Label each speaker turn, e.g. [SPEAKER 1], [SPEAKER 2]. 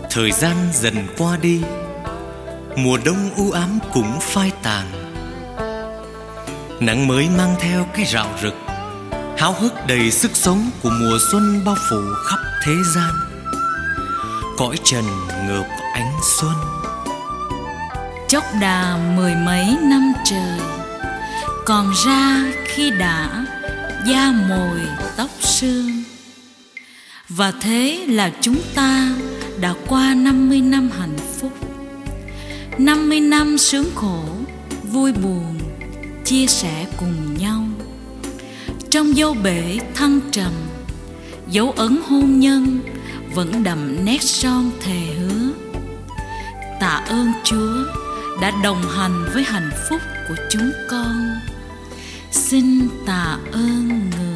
[SPEAKER 1] Thời gian dần qua đi, mùa đông u ám cũng phai tàn. Nắng mới mang theo cái rạo rực, háo hức đầy sức sống của mùa xuân bao phủ khắp thế gian. Cõi trần ngợp ánh xuân.
[SPEAKER 2] Chốc đà mười mấy năm trời, còn ra khi đã da mồi tóc sương. Và thế là chúng ta đã qua 50 năm hạnh phúc, 50 năm sướng khổ, vui buồn, chia sẻ cùng nhau. Trong dâu bể thăng trầm, dấu ấn hôn nhân vẫn đậm nét son thề hứa. Tạ ơn Chúa đã đồng hành với hạnh phúc của chúng con. Xin tạ ơn Người.